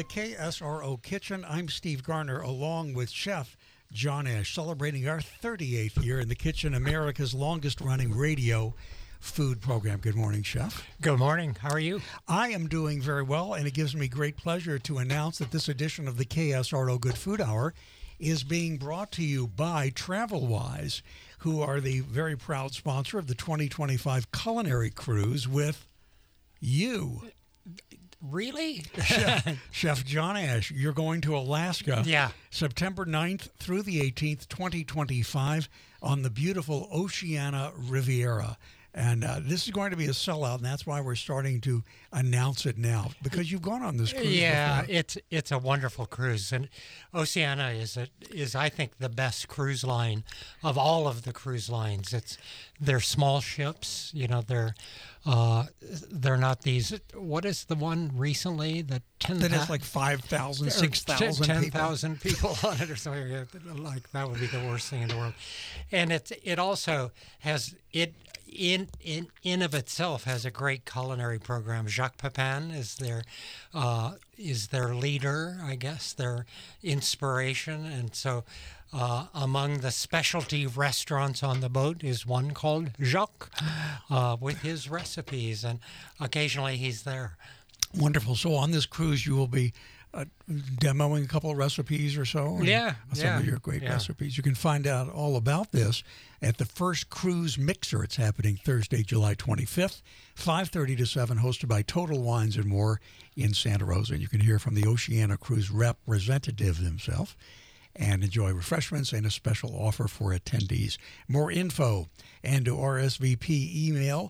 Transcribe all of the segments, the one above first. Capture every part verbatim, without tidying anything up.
the K S R O Kitchen, I'm Steve Garner, along with Chef John Ash, celebrating our thirty-eighth year in the kitchen, America's longest-running radio food program. Good morning, Chef. Good morning. How are you? I am doing very well, and it gives me great pleasure to announce that this edition of the K S R O Good Food Hour is being brought to you by TravelWise, who are the very proud sponsor of the twenty twenty-five Culinary Cruise with you. Really? Chef, Chef John Ash, you're going to Alaska. Yeah. September ninth through the eighteenth, twenty twenty-five on the beautiful Oceania Riviera. And uh, this is going to be a sellout, and that's why we're starting to announce it now, because you've gone on this cruise Yeah, before. it's it's a wonderful cruise, and Oceania is a, is I think the best cruise line of all of the cruise lines. It's they're small ships, you know. They're uh, they're not these. What is the one recently that ten That has like five thousand, six thousand ten people. thousand people on it or something. Like that would be the worst thing in the world. And it it also has it. In, in in of itself has a great culinary program. Jacques Pepin is their uh, is their leader, I guess, their inspiration. And so uh, among the specialty restaurants on the boat is one called Jacques uh, with his recipes, and occasionally he's there. Wonderful. So on this cruise, you will be uh, demoing a couple of recipes or so? Yeah, Some yeah, of your great yeah. recipes. You can find out all about this at the First Cruise Mixer. It's happening Thursday, July twenty-fifth, five thirty to seven, hosted by Total Wines and More in Santa Rosa. And you can hear from the Oceania Cruise representative himself and enjoy refreshments and a special offer for attendees. More info and to R S V P email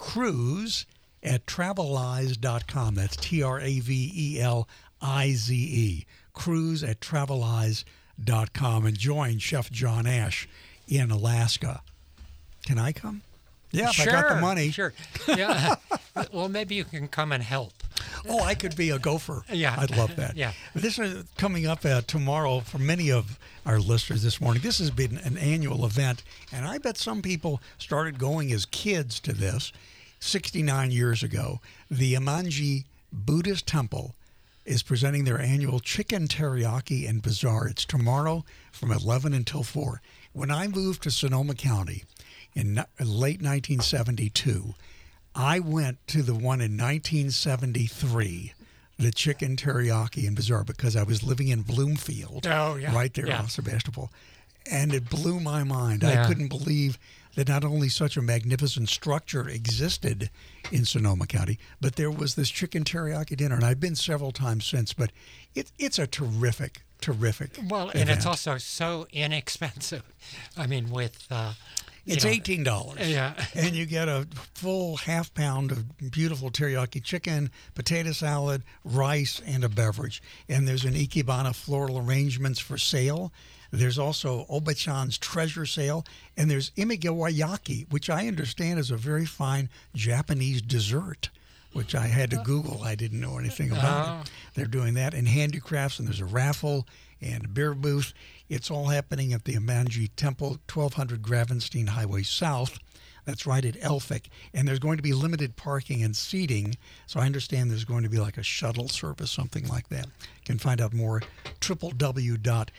cruise at travelize dot com. That's T R A V E L I Z E. Cruise at travelize dot com. And join Chef John Ash in Alaska. Can I come? Yeah, if sure, I got the money. Sure. Yeah. Well, maybe you can come and help. Oh, I could be a gopher. Yeah. I'd love that. Yeah. This is coming up uh, tomorrow for many of our listeners this morning. This has been an annual event, and I bet some people started going as kids to this sixty-nine years ago. The Emanji Buddhist Temple is presenting their annual Chicken Teriyaki and Bazaar. It's tomorrow from eleven until four. When I moved to Sonoma County in no- late nineteen seventy-two, I went to the one in nineteen seventy-three, the Chicken Teriyaki and Bazaar, because I was living in Bloomfield, Oh, yeah. right there Yeah. off Sebastopol. And it blew my mind. Yeah. I couldn't believe that not only such a magnificent structure existed in Sonoma County, but there was this chicken teriyaki dinner. And I've been several times since, but it, it's a terrific, terrific Well, event. and it's also so inexpensive. I mean, with uh, you It's know, eighteen dollars. Yeah. And you get a full half pound of beautiful teriyaki chicken, potato salad, rice, and a beverage. And there's an Ikebana floral arrangements for sale. There's also Obachan's treasure sale. And there's imigawayaki, which I understand is a very fine Japanese dessert, which I had to Google. I didn't know anything about Oh. it. They're doing that, and handicrafts, and there's a raffle and a beer booth. It's all happening at the Emanji Temple, twelve hundred Gravenstein Highway South. That's right at Elphick. And there's going to be limited parking and seating. So I understand there's going to be like a shuttle service, something like that. You can find out more, w w w dot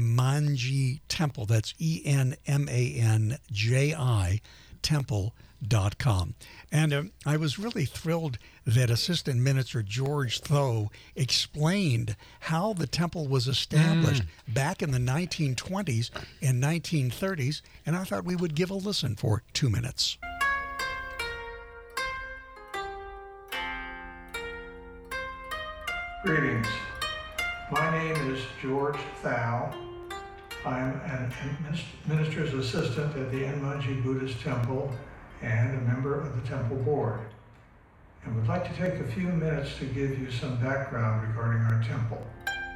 emanji temple, that's E N M A N J I, temple dot com. And uh, I was really thrilled that Assistant Minister George Tho explained how the temple was established back in the nineteen twenties and nineteen thirties, and I thought we would give a listen for two minutes. Greetings. My name is George Thao. I'm an minister's assistant at the Emanji Buddhist Temple and a member of the temple board. And would like to take a few minutes to give you some background regarding our temple.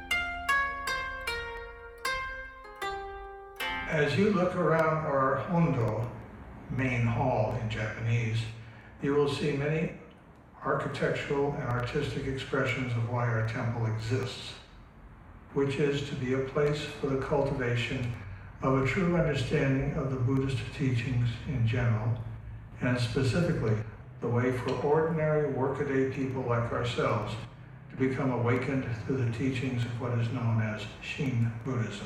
As you look around our Hondo, main hall in Japanese, you will see many architectural and artistic expressions of why our temple exists, which is to be a place for the cultivation of a true understanding of the Buddhist teachings in general, and specifically the way for ordinary workaday people like ourselves to become awakened through the teachings of what is known as Shin Buddhism.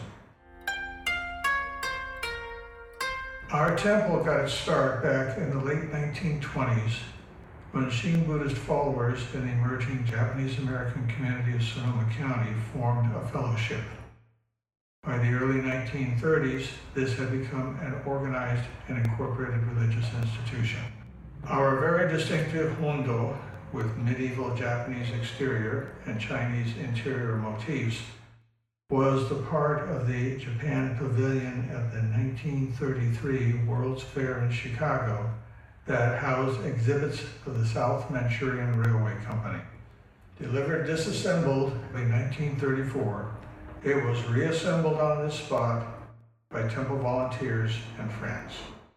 Our temple got its start back in the late nineteen twenties when Shin Buddhist followers in the emerging Japanese-American community of Sonoma County formed a fellowship. By the early nineteen thirties, this had become an organized and incorporated religious institution. Our very distinctive Hondo, with medieval Japanese exterior and Chinese interior motifs, was the part of the Japan Pavilion at the nineteen thirty-three World's Fair in Chicago that housed exhibits of the South Manchurian Railway Company. Delivered disassembled in nineteen thirty-four, it was reassembled on this spot by temple volunteers and friends.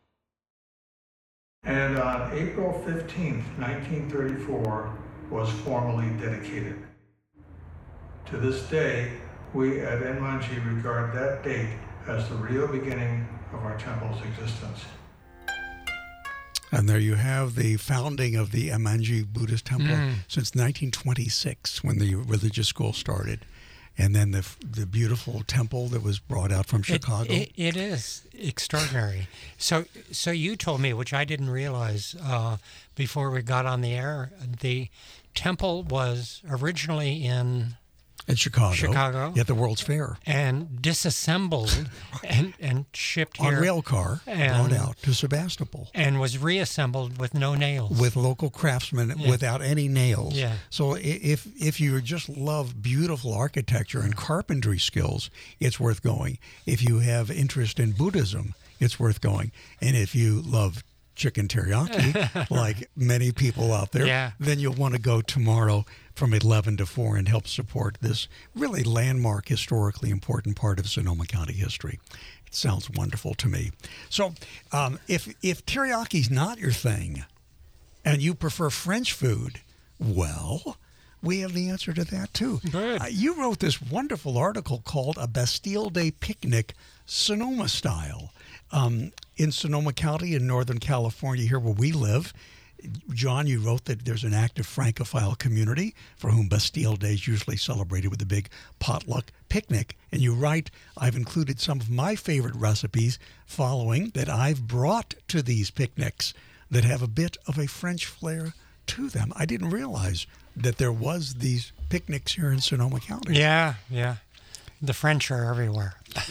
And on April fifteenth, nineteen thirty-four, was formally dedicated. To this day, we at Enmanji regard that date as the real beginning of our temple's existence. And there you have the founding of the Enmanji Buddhist Temple Mm. since nineteen twenty-six, when the religious school started. And then the the beautiful temple that was brought out from Chicago. It, it, it is extraordinary. So, so you told me, which I didn't realize uh, before we got on the air, the temple was originally in in Chicago. Chicago. At the World's Fair. and disassembled and, and shipped On here. rail car, and, brought out to Sebastopol. And was reassembled with no nails. With local craftsmen Yeah. without any nails. Yeah. So i- if if you just love beautiful architecture and carpentry skills, it's worth going. If you have interest in Buddhism, it's worth going. And if you love chicken teriyaki, like many people out there, Yeah. then you'll want to go tomorrow from eleven to four and help support this really landmark, historically important part of Sonoma County history. It sounds wonderful to me. So um, if if teriyaki's not your thing and you prefer French food, well, we have the answer to that too. Good. Uh, you wrote this wonderful article called A Bastille Day Picnic, Sonoma Style. Um, in Sonoma County in Northern California, here where we live, John, you wrote that there's an active Francophile community for whom Bastille Day is usually celebrated with a big potluck picnic. And you write, I've included some of my favorite recipes following that I've brought to these picnics that have a bit of a French flair to them. I didn't realize that there was these picnics here in Sonoma County. Yeah, yeah. The French are everywhere.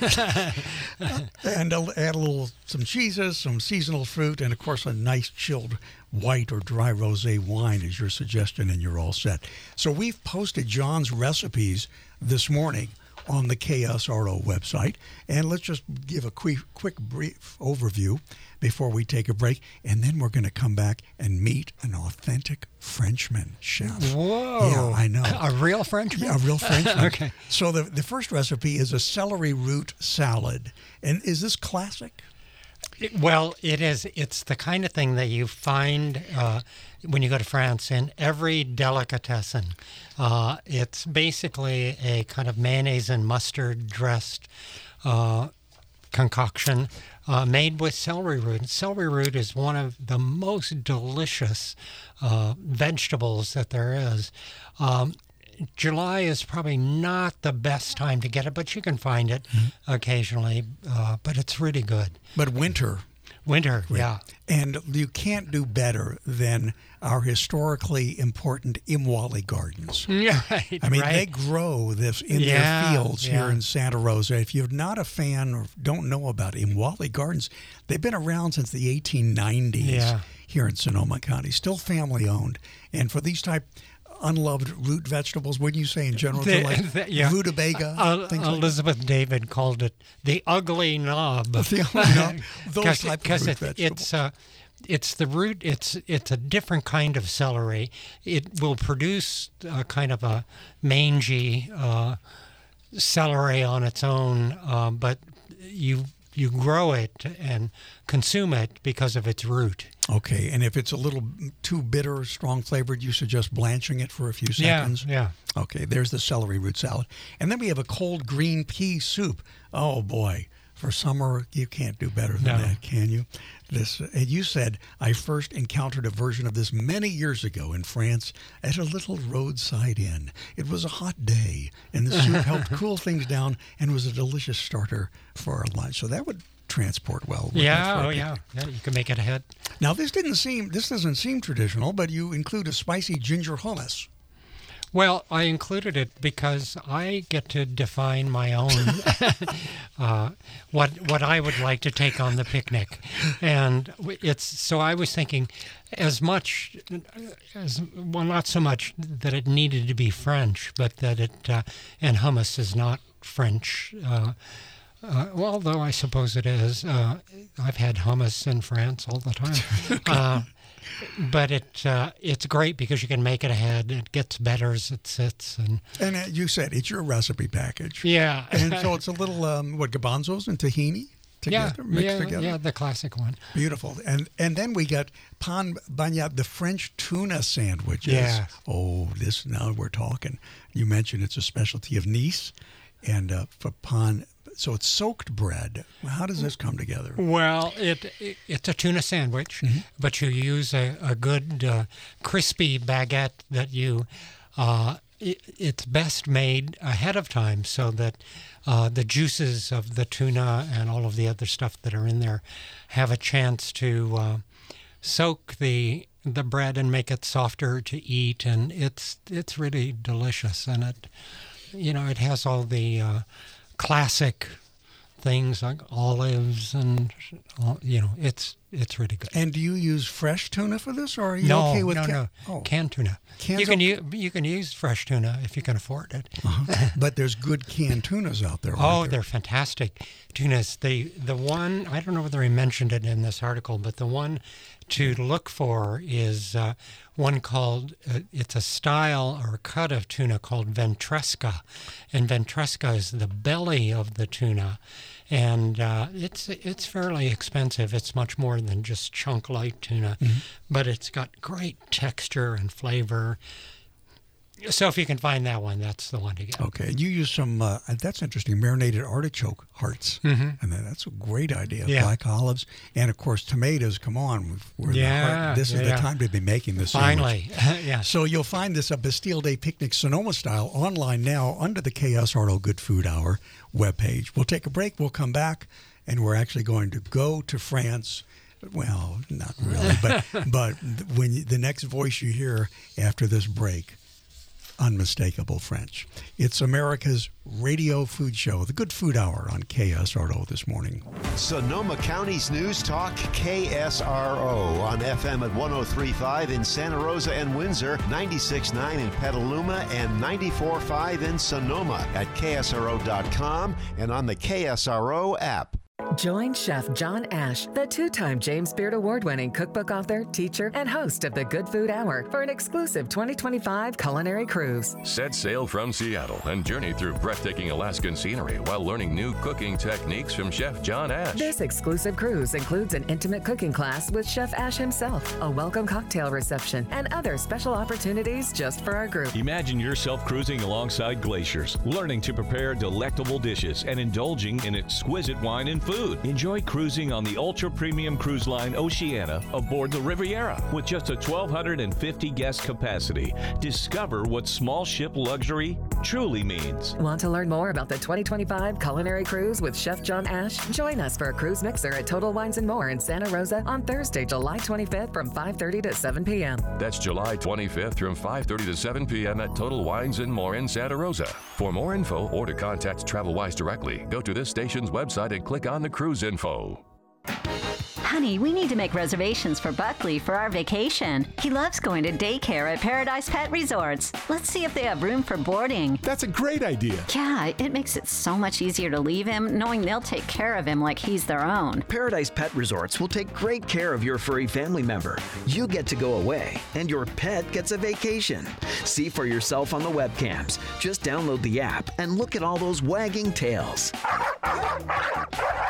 And I'll add a little, some cheeses, some seasonal fruit, and of course a nice chilled white or dry rosé wine is your suggestion, and you're all set. So we've posted John's recipes this morning on the K S R O website, and let's just give a quick, quick brief overview before we take a break, and then we're going to come back and meet an authentic Frenchman chef. Whoa. Yeah, I know. A real Frenchman? Yeah, a real Frenchman. Okay. So the the first recipe is a celery root salad, and is this classic? It- well, it is. It's the kind of thing that you find uh, when you go to France in every delicatessen. Uh, it's basically a kind of mayonnaise and mustard dressed uh, concoction uh, made with celery root. Celery root is one of the most delicious uh, vegetables that there is. Um, July is probably not the best time to get it, but you can find it occasionally. Uh, but it's really good. But winter. Winter, yeah. And you can't do better than our historically important Imwali Gardens. Yeah, right. I mean, right. they grow this in Yeah, their fields here yeah. in Santa Rosa. If you're not a fan or don't know about Imwali Gardens, they've been around since the eighteen nineties Yeah. here in Sonoma County, still family owned. And for these type unloved root vegetables, wouldn't you say in general, The- like the- yeah. rutabaga, Uh, things like Elizabeth David called it the ugly knob. The ugly knob, those Because type of because root it, vegetables. it's uh, it's the root. It's it's a different kind of celery. It will produce a kind of a mangy uh, celery on its own, uh, but you you grow it and consume it because of its root. Okay, and if it's a little too bitter, strong flavored, you suggest blanching it for a few seconds? Yeah, Okay, there's the celery root salad. And then we have a cold green pea soup. Oh, boy. For summer, you can't do better than No. that, can you? This, and you said, I first encountered a version of this many years ago in France at a little roadside inn. It was a hot day, and the soup helped cool things down and was a delicious starter for our lunch. So that would transport well. wouldn't it, Yeah, for a oh picnic? yeah, yeah. You can make it ahead. Now, this didn't seem, this doesn't seem traditional, but you include a spicy ginger hummus. Well, I included it because I get to define my own uh, what what I would like to take on the picnic, and it's so I was thinking as much as well, not so much that it needed to be French, but that it uh, and hummus is not French. Uh, Uh, well, although I suppose it is. Uh, I've had hummus in France all the time. uh, but it uh, it's great because you can make it ahead. It gets better as it sits. And And uh, you said it's your recipe package. yeah. And so it's a little, um, what, garbanzos and tahini yeah, together, mixed yeah, together? yeah, the classic one. Beautiful. And and then we got pan bagnat, the French tuna sandwiches. Yeah. Oh, this, now we're talking. You mentioned it's a specialty of Nice. And uh, for pan, so it's soaked bread. How does this come together? Well, it, it it's a tuna sandwich, Mm-hmm. but you use a, a good uh, crispy baguette that you. Uh, it, it's best made ahead of time so that uh, the juices of the tuna and all of the other stuff that are in there have a chance to uh, soak the the bread and make it softer to eat, and it's it's really delicious, and it you know it has all the uh, classic things like olives and uh, you know it's it's really good. And do you use fresh tuna for this, or are you No, okay with no, ca- no, Oh. canned tuna. Cans you can are- use you can use fresh tuna if you can afford it. Uh-huh. But there's good canned tunas out there. Oh, aren't there? they're fantastic tunas. The the one I don't know whether I mentioned it in this article, but the one to look for is uh, one called uh, it's a style or cut of tuna called ventresca, and ventresca is the belly of the tuna, and uh, it's it's fairly expensive. It's much more than just chunk light tuna, Mm-hmm. but it's got great texture and flavor. So if you can find that one, that's the one to get. Okay, and you use some, uh, that's interesting, marinated artichoke hearts. Mm-hmm. And then that's a great idea. Yeah. Black olives, and of course tomatoes, come on. We've- We're in the Yeah, heart. This is yeah. the time to be making this sandwich. Finally, yeah. So you'll find this a Bastille Day Picnic Sonoma style online now under the K S R O Good Food Hour webpage. We'll take a break. We'll come back, and we're actually going to go to France. Well, not really, but but when you, the next voice you hear after this break, unmistakable French. It's America's radio food show, the Good Food Hour on K S R O this morning. Sonoma County's News Talk, K S R O, on F M at one oh three point five in Santa Rosa and Windsor, ninety-six point nine in Petaluma, and ninety-four point five in Sonoma at K S R O dot com and on the K S R O app. Join Chef John Ash, the two-time James Beard Award-winning cookbook author, teacher, and host of the Good Food Hour for an exclusive twenty twenty-five culinary cruise. Set sail from Seattle and journey through breathtaking Alaskan scenery while learning new cooking techniques from Chef John Ash. This exclusive cruise includes an intimate cooking class with Chef Ash himself, a welcome cocktail reception, and other special opportunities just for our group. Imagine yourself cruising alongside glaciers, learning to prepare delectable dishes, and indulging in exquisite wine and food. Enjoy cruising on the ultra-premium cruise line Oceania aboard the Riviera with just a twelve fifty guest capacity. Discover what small ship luxury truly means. Want to learn more about the twenty twenty-five culinary cruise with Chef John Ash? Join us for a cruise mixer at Total Wines and More in Santa Rosa on Thursday, July twenty-fifth from five thirty to seven p.m. That's July twenty-fifth from five thirty to seven p.m. at Total Wines and More in Santa Rosa. For more info or to contact TravelWise directly, go to this station's website and click on the cruise info. Honey, we need to make reservations for Buckley for our vacation. He loves going to daycare at Paradise Pet Resorts. Let's see if they have room for boarding. That's a great idea. Yeah, it makes it so much easier to leave him, knowing they'll take care of him like he's their own. Paradise Pet Resorts will take great care of your furry family member. You get to go away, and your pet gets a vacation. See for yourself on the webcams. Just download the app and look at all those wagging tails.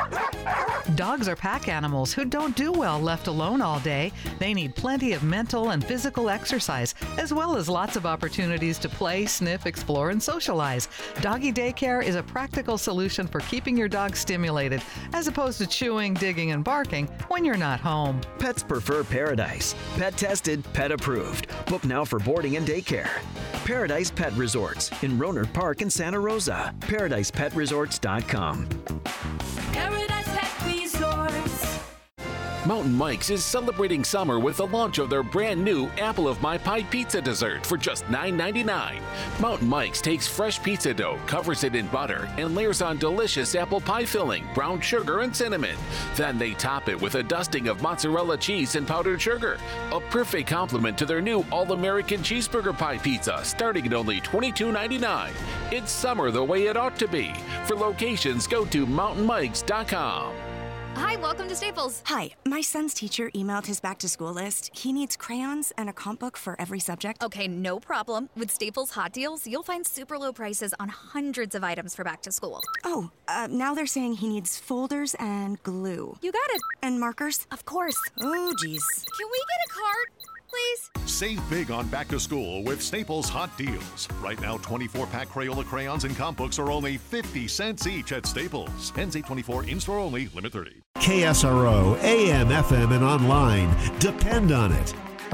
Dogs are pack animals who don't do well left alone all day. They need plenty of mental and physical exercise, as well as lots of opportunities to play, sniff, explore, and socialize. Doggy daycare is a practical solution for keeping your dog stimulated, as opposed to chewing, digging, and barking when you're not home. Pets prefer Paradise. Pet tested, pet approved. Book now for boarding and daycare. Paradise Pet Resorts in Rohnert Park in Santa Rosa. paradise pet resorts dot com. Paradise Pet Resorts. Mountain Mike's is celebrating summer with the launch of their brand new Apple of My Pie pizza dessert for just nine ninety-nine. Mountain Mike's takes fresh pizza dough, covers it in butter, and layers on delicious apple pie filling, brown sugar, and cinnamon. Then they top it with a dusting of mozzarella cheese and powdered sugar. A perfect complement to their new All-American Cheeseburger Pie Pizza, starting at only twenty-two ninety-nine. It's summer the way it ought to be. For locations, go to mountain mikes dot com. Hi, welcome to Staples. Hi, my son's teacher emailed his back-to-school list. He needs crayons and a comp book for every subject. Okay, no problem. With Staples Hot Deals, you'll find super low prices on hundreds of items for back to school. Oh, uh, now they're saying he needs folders and glue. You got it. And markers? Of course. Oh, geez. Can we get a cart, please? Save big on back to school with Staples Hot Deals. Right now, twenty-four pack Crayola crayons and comp books are only fifty cents each at Staples. Ends eight twenty-four, in-store only, limit thirty. K S R O, A M, F M, and online. Depend on it.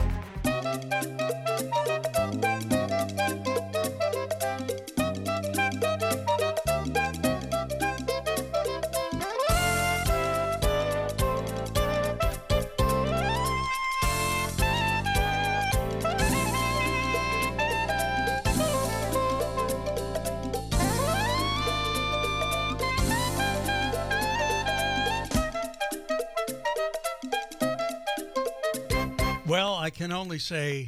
Well, I can only say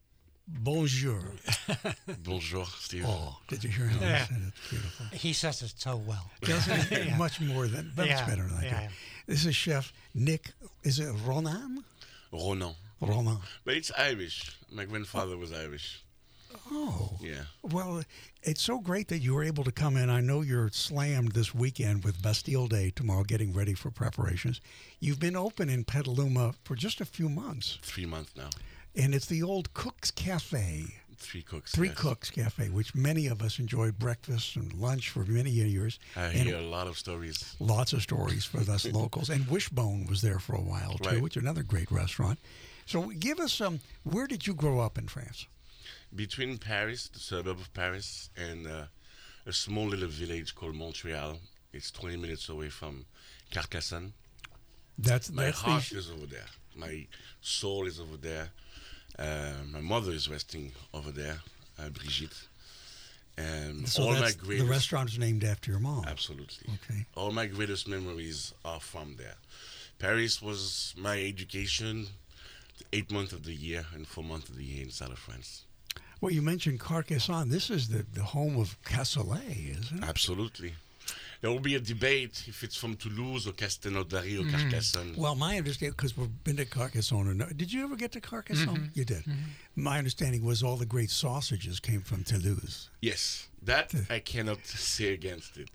bonjour. Bonjour, Steve. Oh, did you hear him? Yeah. It's beautiful. He says it so well. Doesn't he? Yeah. Much more than, but Yeah, it's better than I yeah. do. This is Chef Nick, is it Ronan? Ronan. Ronan. But it's Irish. My grandfather was Irish. Oh. Yeah. Well, it's so great that you were able to come in. I know you're slammed this weekend with Bastille Day tomorrow, getting ready for preparations. You've been open in Petaluma for just a few months. Three months now. And it's the old Cook's Cafe. Three Cooks. Three yes. Cooks Cafe, which many of us enjoyed breakfast and lunch for many years. I and hear a lot of stories. Lots of stories for us locals. And Wishbone was there for a while, too, Right. which is another great restaurant. So give us some, um, where did you grow up in France? Between Paris, the suburb of Paris, and uh, a small little village called Montreal. It's twenty minutes away from Carcassonne. That's My that's heart the, is over there. My soul is over there. Uh, my mother is resting over there, uh, Brigitte. And so all my that's, greatest, the restaurant is named after your mom. Absolutely. Okay. All my greatest memories are from there. Paris was my education, eight months of the year and four months of the year inside of France. Well, you mentioned Carcassonne. This is the, the home of Cassoulet, isn't it? Absolutely. There will be a debate if it's from Toulouse or Castelnaudary or Mm. Carcassonne. Well, my understanding, because we've been to Carcassonne. Did you ever get to Carcassonne? Mhm. You did. Mhm. My understanding was all the great sausages came from Toulouse. Yes, that I cannot say against it.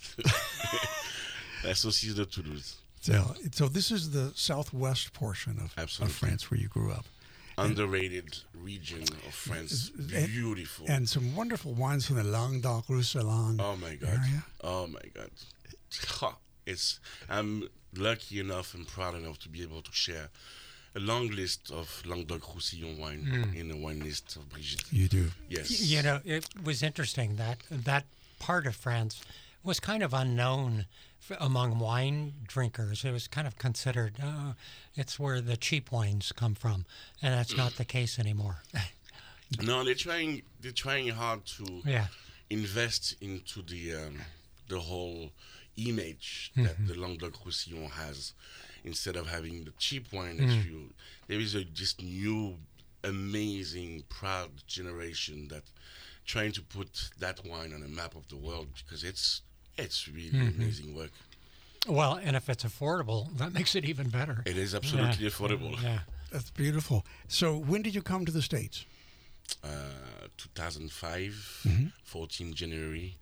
La saucisse de Toulouse. So, so this is the southwest portion of, of France where you grew up. Underrated region of France. Beautiful. And, and some wonderful wines from the Languedoc-Roussillon Oh my God. area. Oh my God. Ha. It's, I'm lucky enough and proud enough to be able to share a long list of Languedoc-Roussillon wine Mm. in the wine list of Brigitte. You do. Yes. Y- You know, it was interesting that that part of France was kind of unknown f- among wine drinkers. It was kind of considered, uh, it's where the cheap wines come from, and that's not the case anymore. No, they're trying. They're trying hard to Yeah. invest into the um, the whole image that Mhm. the Languedoc-Roussillon has, instead of having the cheap wine that Mm. you. There is a just new, amazing, proud generation that trying to put that wine on a map of the world, because it's it's really Mhm. amazing work. Well, and if it's affordable, that makes it even better. It is absolutely Yeah. affordable. Yeah. That's beautiful. So when did you come to the States? Uh, two thousand five, Mhm. fourteen January,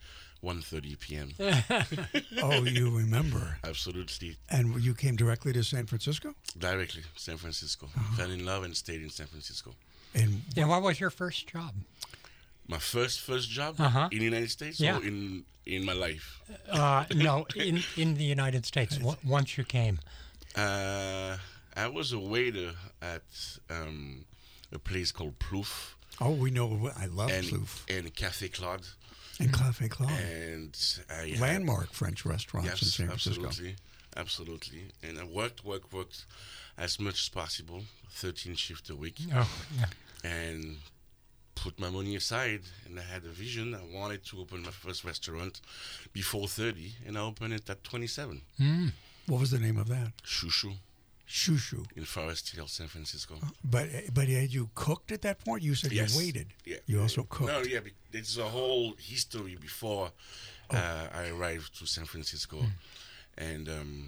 one thirty p.m. Oh, you remember? Absolutely. And you came directly to San Francisco? Directly, San Francisco. Uh-huh. Fell in love and stayed in San Francisco. And yeah, what was your first job? My first first job Uh-huh. in the United States Yeah. or in in my life? Uh, no, in in the United States. W- once you came, Uh, I was a waiter at um, a place called Plouffe. Oh, we know. I love and, Plouffe. And Café Claude. And Café Claude. And I had- Landmark French restaurants yes, in San Francisco. absolutely, absolutely. And I worked, worked, worked as much as possible, thirteen shifts a week. Oh, yeah. And put my money aside, and I had a vision. I wanted to open my first restaurant before thirty, and I opened it at twenty-seven. Mm. What was the name of that? Shushu. Shushu. In Forest Hill, San Francisco. But but had you cooked at that point? You said Yes. you waited. Yeah. You also cooked. No, yeah, be- it's a whole history before Oh. uh, I arrived to San Francisco. Mm. And um,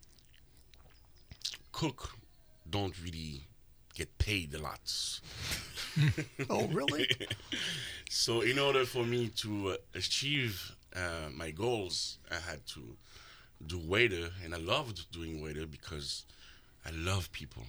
cook don't really get paid a lot. Oh, really? So in order for me to uh, achieve uh, my goals, I had to do waiter, and I loved doing waiter because I love people.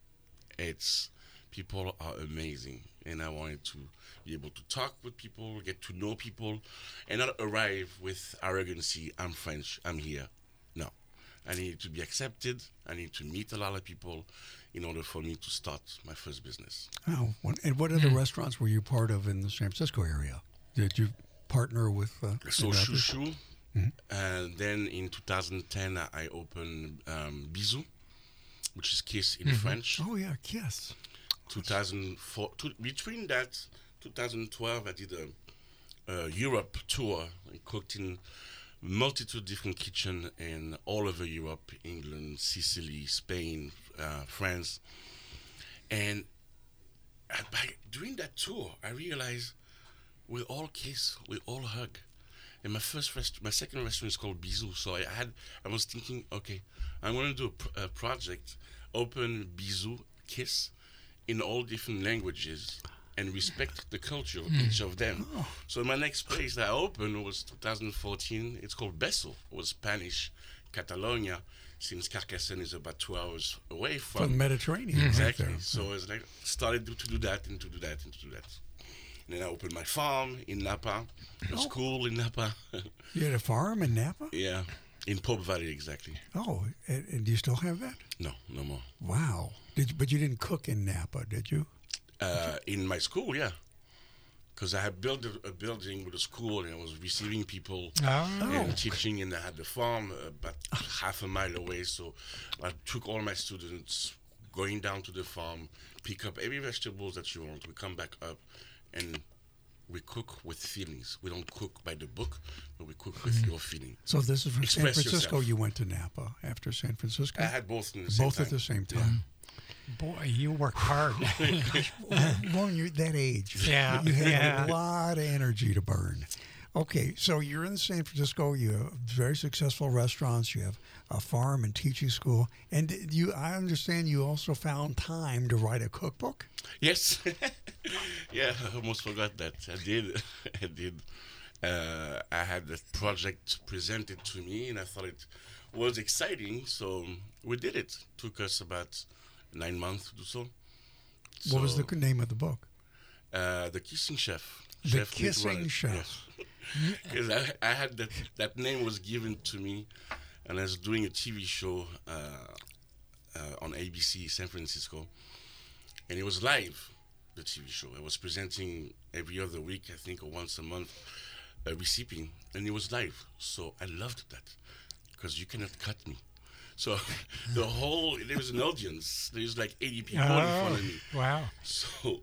It's people are amazing, and I wanted to be able to talk with people, get to know people, and not arrive with arrogancy. I'm French. I'm here. No, I need to be accepted. I need to meet a lot of people in order for me to start my first business. Oh, what- and what other restaurants were you part of in the San Francisco area? Did you partner with? Uh, So any others? Chouchou, Mhm. and then in two thousand ten I opened um, Bisou, which is kiss in Mhm. French. Oh yeah, kiss. two thousand four. To, between that, two thousand twelve, I did a, a Europe tour. I cooked in multitude different kitchen in all over Europe, England, Sicily, Spain, uh, France, and uh, by during that tour, I realized we all kiss, we all hug. And my first rest, my second restaurant is called Bisou. So I had, I was thinking, okay, I'm going to do a, pr- a project, open Bisou, kiss, in all different languages, and respect the culture of Mm. each of them. Oh. So my next place that I opened was two thousand fourteen. It's called Beso. It was Spanish, Catalonia, since Carcassonne is about two hours away from, From the Mediterranean, right Exactly. there. So it's like started to, to do that and to do that and to do that. And then I opened my farm in Napa, a Oh. school in Napa. You had a farm in Napa? Yeah, in Pope Valley, exactly. Oh, and, and do you still have that? No, no more. Wow. Did you, but you didn't cook in Napa, did you? Uh, in my school, yeah. Because I had built a, a building with a school, and I was receiving people Oh. and teaching, and I had the farm uh, about half a mile away. So I took all my students going down to the farm, pick up every vegetables that you want. We come back up, and we cook with feelings. We don't cook by the book, but we cook with Mhm. your feeling. So this is from San Express Francisco. yourself. You went to Napa after San Francisco? I had both in the same Both at time. the same time. boy, you worked hard. Well, you're that age. Yeah, You have yeah. a lot of energy to burn. Okay, so you're in San Francisco. You have very successful restaurants. You have a farm and teaching school. And you, I understand you also found time to write a cookbook? Yes. Yeah, I almost forgot that. I did. I did. Uh, I had that project presented to me, and I thought it was exciting, so we did it. Took us about nine months to do so. What was So, the name of the book? Uh, the Kissing Chef. The Chef Nick Kissing Ryan. Chef. Because I, I had that, that name was given to me, and I was doing a T V show uh, uh, on A B C San Francisco, and it was live, the T V show. I was presenting every other week, I think, or once a month, a recipe, and it was live. So I loved that, because you cannot cut me. So the whole, there was an audience. There was like eighty people in front of me. Oh, wow. So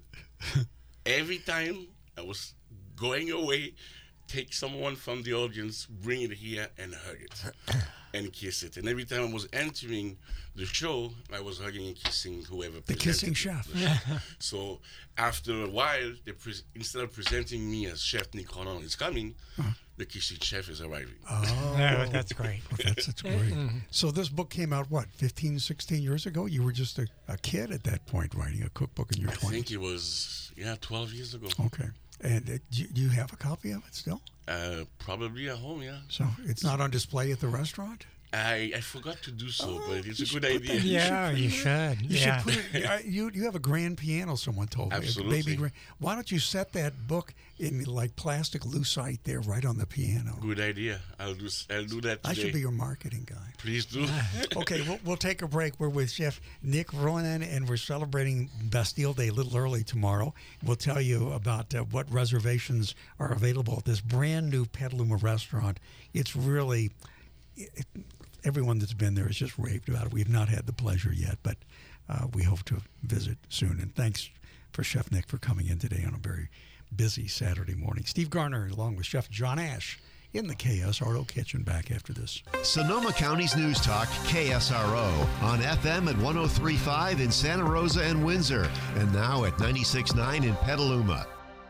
every time I was going away, take someone from the audience, bring it here and hug it and kiss it. And every time I was entering the show, I was hugging and kissing whoever The Kissing presented Chef. the show. So after a while, they pre- instead of presenting me as Chef Nick Ronan is coming, the Kissing Chef is arriving. Oh, Yeah, that's great. Well, that's, that's great. Mhm. So this book came out, what, fifteen, sixteen years ago? You were just a, a kid at that point writing a cookbook in your I twenties. think it was, yeah, twelve years ago. Okay. And uh, do, do you have a copy of it still? Uh, probably at home, yeah. So it's not on display at the restaurant? I, I forgot to do so, Oh, but it's you a should good put idea. that- Yeah, you should. You Yeah. should put it. uh, You you have a grand piano. Someone told me. A Absolutely. baby grand. Why don't you set that book in like plastic lucite there, right on the piano? Good idea. I'll do s- I'll do that today. I should be your marketing guy. Please do. Okay, we'll, we'll take a break. We're with Chef Nick Ronan, and we're celebrating Bastille Day a little early tomorrow. We'll tell you about uh, what reservations are available at this brand new Petaluma restaurant. It's really, it, everyone that's been there has just raved about it. We've not had the pleasure yet, but uh, we hope to visit soon. And thanks for Chef Nick for coming in today on a very busy Saturday morning. Steve Garner, along with Chef John Ash, in the K S R O kitchen, back after this. Sonoma County's News Talk, K S R O, on F M at one oh three point five in Santa Rosa and Windsor, and now at ninety-six point nine in Petaluma.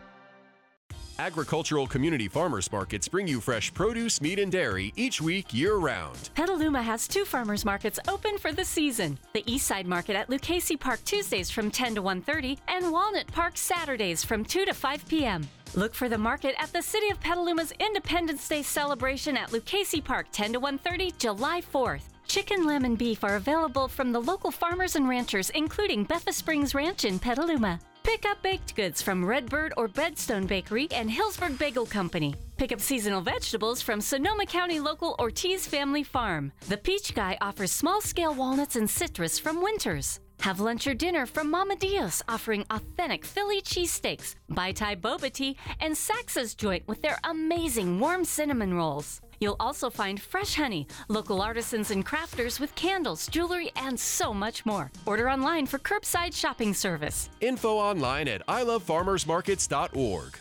Agricultural community farmers markets bring you fresh produce, meat, and dairy each week year-round. Petaluma has two farmers markets open for the season. The Eastside Market at Lucchese Park Tuesdays from ten to one thirty and Walnut Park Saturdays from two to five p.m. Look for the market at the City of Petaluma's Independence Day celebration at Lucchese Park ten to one thirty, July fourth. Chicken, lamb, and beef are available from the local farmers and ranchers, including Betha Springs Ranch in Petaluma. Pick up baked goods from Redbird or Bedstone Bakery and Hillsburg Bagel Company. Pick up seasonal vegetables from Sonoma County local Ortiz Family Farm. The Peach Guy offers small-scale walnuts and citrus from Winters. Have lunch or dinner from Mama Dios, offering authentic Philly cheesesteaks, Bai Tai boba tea, and Saxa's Joint with their amazing warm cinnamon rolls. You'll also find fresh honey, local artisans and crafters with candles, jewelry, and so much more. Order online for curbside shopping service. Info online at i love farmers markets dot org.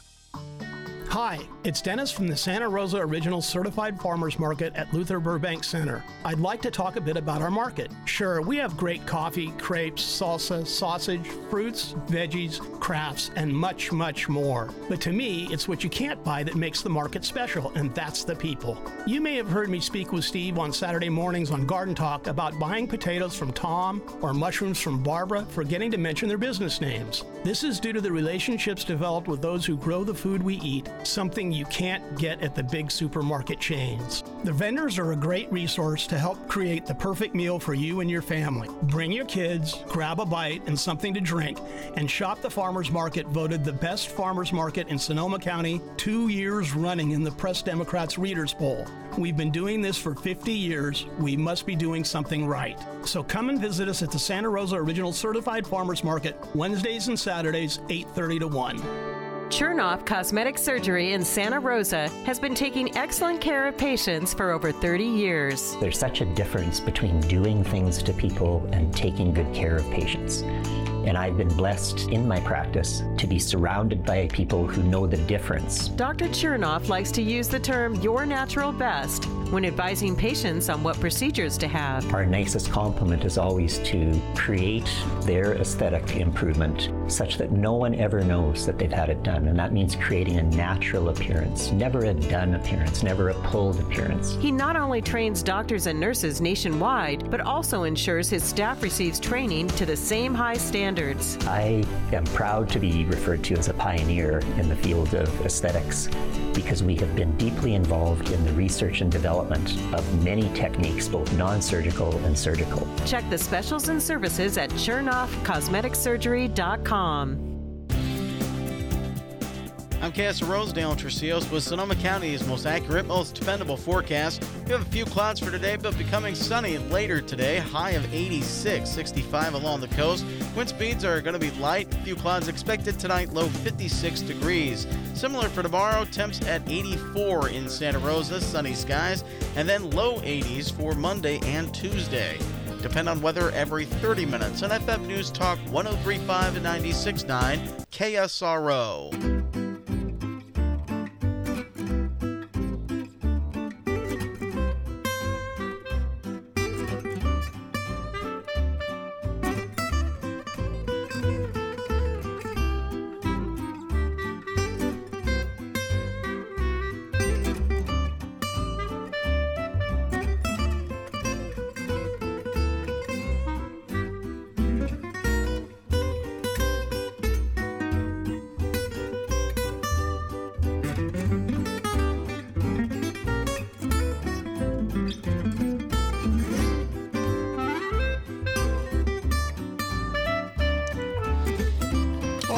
Hi, it's Dennis from the Santa Rosa Original Certified Farmers Market at Luther Burbank Center. I'd like to talk a bit about our market. Sure, we have great coffee, crepes, salsa, sausage, fruits, veggies, crafts, and much, much more. But to me, it's what you can't buy that makes the market special, and that's the people. You may have heard me speak with Steve on Saturday mornings on Garden Talk about buying potatoes from Tom or mushrooms from Barbara, forgetting to mention their business names. This is due to the relationships developed with those who grow the food we eat, something you can't get at the big supermarket chains. The vendors are a great resource to help create the perfect meal for you and your family. Bring your kids, grab a bite and something to drink, and shop the Farmers Market, voted the best farmers market in Sonoma County two years running in the Press Democrats Readers Poll. We've been doing this for fifty years. We must be doing something right. So come and visit us at the Santa Rosa Original Certified Farmers Market, Wednesdays and Saturdays, eight thirty to one. Chernoff Cosmetic Surgery in Santa Rosa has been taking excellent care of patients for over thirty years. There's such a difference between doing things to people and taking good care of patients. And I've been blessed in my practice to be surrounded by people who know the difference. Doctor Chernoff likes to use the term your natural best when advising patients on what procedures to have. Our nicest compliment is always to create their aesthetic improvement such that no one ever knows that they've had it done. And that means creating a natural appearance, never a done appearance, never a pulled appearance. He not only trains doctors and nurses nationwide, but also ensures his staff receives training to the same high standards. I am proud to be referred to as a pioneer in the field of aesthetics because we have been deeply involved in the research and development of many techniques, both non-surgical and surgical. Check the specials and services at chernoff cosmetic surgery dot com. I'm Cassie Rosedale and Tricios with Sonoma County's most accurate, most dependable forecast. We have a few clouds for today, but becoming sunny later today. High of eighty-six, sixty-five along the coast. Wind speeds are going to be light. A few clouds expected tonight, low fifty-six degrees. Similar for tomorrow, temps at eighty-four in Santa Rosa, sunny skies, and then low eighties for Monday and Tuesday. Depend on weather every thirty minutes on F M News Talk one oh three point five and ninety-six point nine K S R O.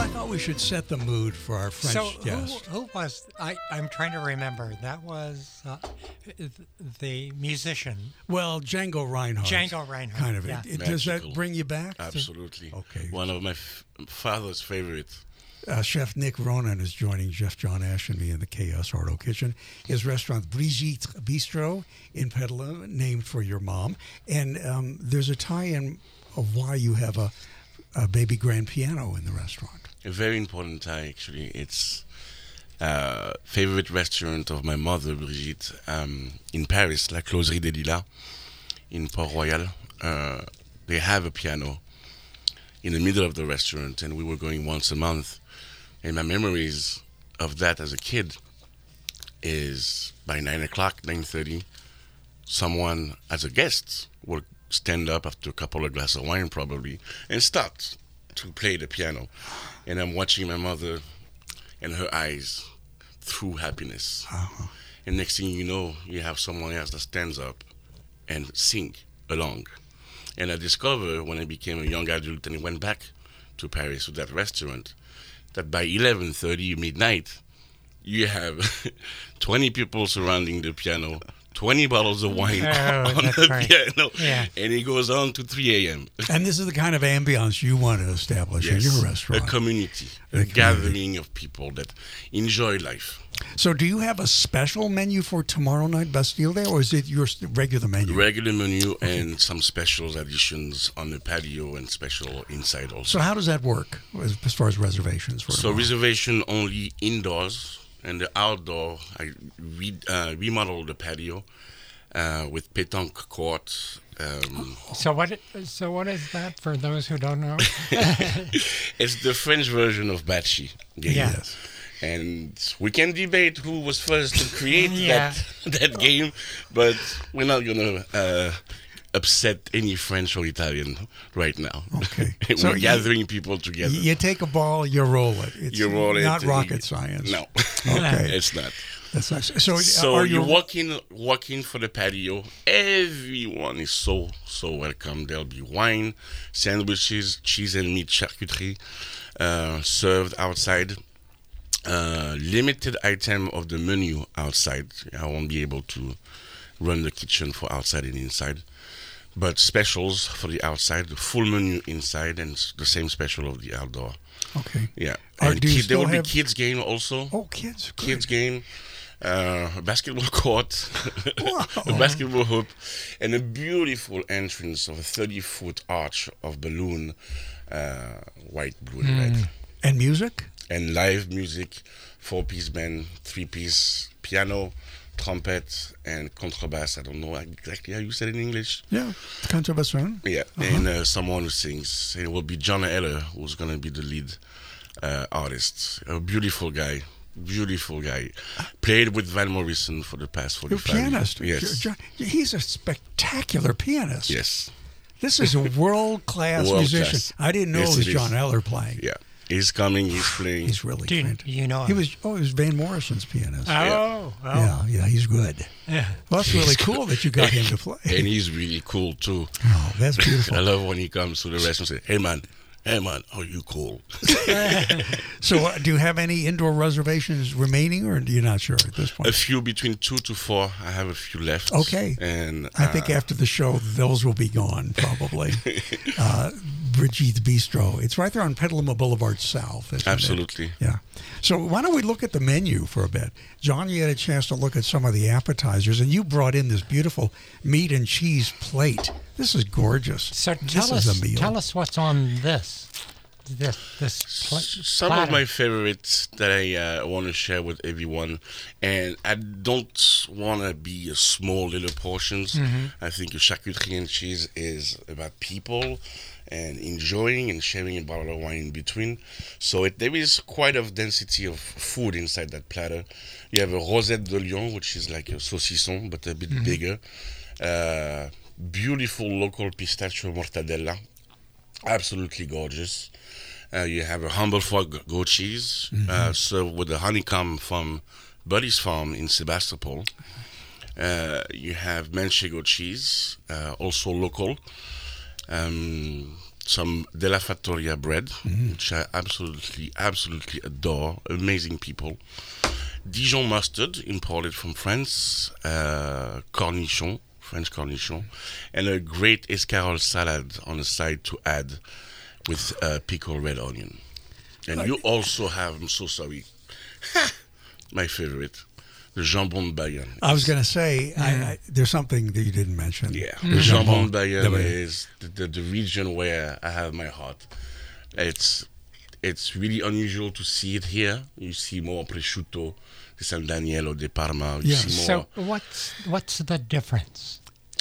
I thought we should set the mood for our French so guest. Who, who was, I, I'm trying to remember, that was uh, the musician. Well, Django Reinhardt. Django Reinhardt. Kind of. Yeah. It, it, does that bring you back? Absolutely. To, okay. One of my f- father's favorites. Uh, Chef Nick Ronan is joining Chef John Ash and me in the K S Ardo kitchen. His restaurant, Brigitte Bistro in Petaluma, named for your mom. And um, there's a tie-in of why you have a, a baby grand piano in the restaurant. A very important tie, actually. It's uh, favorite restaurant of my mother, Brigitte, um, in Paris, La Closerie des Lilas, in Port-Royal. Uh, they have a piano in the middle of the restaurant, and we were going once a month. And my memories of that as a kid is by nine o'clock, nine thirty, someone as a guest will stand up after a couple of glasses of wine probably and start to play the piano. And I'm watching my mother and her eyes through happiness. Uh-huh. And next thing you know, you have someone else that stands up and sing along. And I discovered when I became a young adult and went back to Paris to that restaurant, that by eleven thirty midnight, you have twenty people surrounding the piano, twenty bottles of wine oh, on the right. piano, yeah. and it goes on to three a.m. And this is the kind of ambiance you want to establish Yes, in your restaurant. a community, A a community. gathering of people that enjoy life. So do you have a special menu for tomorrow night, Bastille Day, or is it your regular menu? Regular menu okay. and some special additions on the patio and special inside also. So how does that work as, as far as reservations for So tomorrow? reservation only indoors, and the outdoor, I re- uh, remodeled the patio uh, with pétanque court. Um, so what? So what is that for those who don't know? It's the French version of Bocce game. Yeah. Yes. And we can debate who was first to create Yeah. that that game, but we're not gonna uh, upset any French or Italian right now. Okay. We're So you- gathering people together. You take a ball, you roll it. It's You roll it not and rocket you- science. No, Okay. it's not. That's nice. So, So are you you walk in, walk in for the patio. Everyone is so so welcome. There'll be wine, sandwiches, cheese and meat charcuterie uh, served outside. Uh, limited item of the menu outside. I won't be able to run the kitchen for outside and inside, but specials for the outside, the full menu inside, and s- the same special of the outdoor. Okay. Yeah, Are- and do you kid, there still will have- be kids game also. Oh, kids. Good. Kids game, uh, a basketball court, Wow. a basketball hoop, and a beautiful entrance of a thirty foot arch of balloon, uh, white, blue, and red. And music? And live music, four-piece band, three-piece piano, trumpet, and contrabass. I don't know exactly how you said it in English. Yeah. Contrabasson. Yeah, Uh-huh. and uh, someone who sings. And it will be John Eller, who's going to be the lead uh, artist. A beautiful guy, beautiful guy. Played with Van Morrison for the past Your forty-five pianist. years. Yes. John- He's a spectacular pianist. Yes. This is a world-class World musician. class. I didn't know Yes, it was it John is. Eller playing. Yeah. He's coming, he's playing. He's really Do you, great. you know him? He was oh, he was Van Morrison's pianist. Oh, well. Yeah, yeah, he's good. Yeah. Well, that's really cool that you got him to play. And he's really cool too. Oh, that's beautiful. I love when he comes to the restaurant and says, hey man, hey man, are you cool? So, uh, do you have any indoor reservations remaining, or are you not sure at this point? A few between two to four. I have a few left. Okay. And I think uh, after the show, those will be gone probably. uh, Brigitte Bistro. It's right there on Petaluma Boulevard South. Isn't Absolutely. It? Yeah. So why don't we look at the menu for a bit? John, you had a chance to look at some of the appetizers, and you brought in this beautiful meat and cheese plate. This is gorgeous. So this tell is us, a meal. tell us what's on this, this, this pla- some platter. of my favorites that I uh, want to share with everyone, and I don't want to be a small little portions. Mhm. I think a charcuterie and cheese is about people and enjoying and sharing a bottle of wine in between. So it, there is quite a density of food inside that platter. You have a rosette de Lyon, which is like a saucisson, but a bit Mhm. bigger. Uh, beautiful local pistachio mortadella. Absolutely gorgeous. Uh, you have a humble foie g- goat cheese, uh, served with a honeycomb from Buddy's Farm in Sebastopol. Uh, you have manchego cheese, uh, also local. Um, some Della Fattoria bread, Mm. which I absolutely, absolutely adore. Amazing people. Dijon mustard, imported from France. Uh, cornichon, French cornichon. And a great escarole salad on the side to add with uh, pickled red onion. And you also have, I'm so sorry, my favorite, the jambon de Bayonne. I was going to say, I, I, there's something that you didn't mention. Yeah, The the jambon jambon de de Bayonne Bayonne. is the, the, the region where I have my heart. It's it's really unusual to see it here. You see more prosciutto, de San Daniele, de Parma. You Yeah. see more. So what's what's the difference?